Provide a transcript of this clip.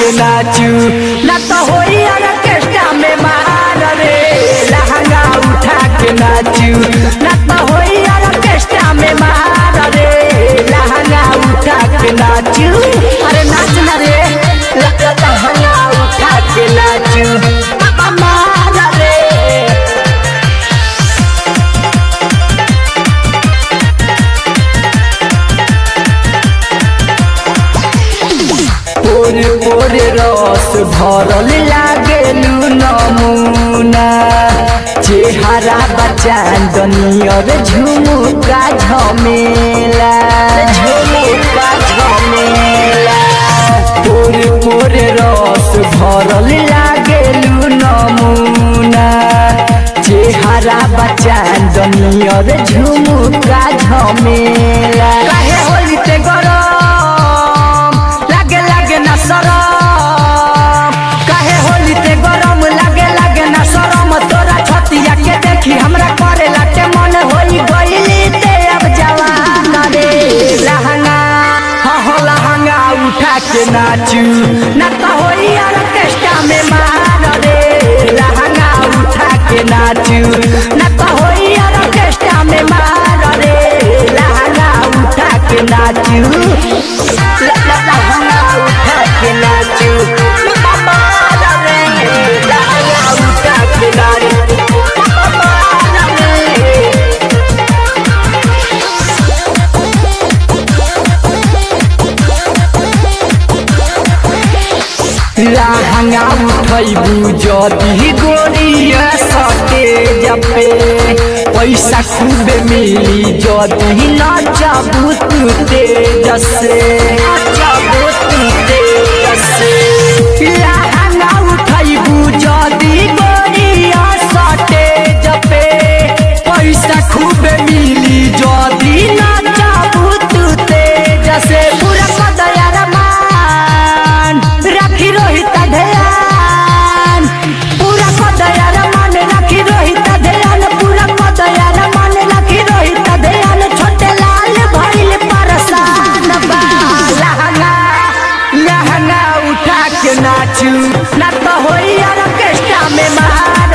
के नाचू ना तो होई ऑर्केस्ट्रा में मार रे लहंगा उठा के नाचू ना तो होई ऑर्केस्ट्रा में मार रे लहंगा उठा के नाचू अरे नाच ना रे लहंगा उठा के नाचू मार रे पोरे पोरे रस भरल लागेलू नमूना चेहरा बचांदनियर झुमुका झमेला पोरे पोरे रस भरल लागेलू नमूना चेहरा बचांदनियर झुमुका झमेला काहे होली ते गरम ना शरम काहे होली ते गरम लागे ना शरम तोरा छतिया के देखी हमरा करे लाटे मन होई गइली ते अब जवान रे लहंगा हो लहंगा उठा के नाचू ना तो होई ऑर्केस्ट्रा में मार रे लहंगा उठा के नाचू ना तो होई ऑर्केस्ट्रा में मार रे लहंगा उठा के नाचू लहंगा उठा के नाचू मार रे लहंगा उठा के नाचू लहंगा उठैबू जदी गोरिया सटे जपे पैसा खूब मिली जदी नचबू तू तेज से लहंगा उठैबू जदी गोरिया सटे जपे पैसा खूब मिली जदी नचबू तू तेज से पूरा कदया रमान राखी रोहित ध्यान पूरा कदया रमान राखी रोहित ध्यान पूरा कदया रमान राखी रोहित ध्यान छोटे लाल भइल परेशान बा लहंगा उठा के नाचू ना तो होई ऑर्केस्ट्रा में मार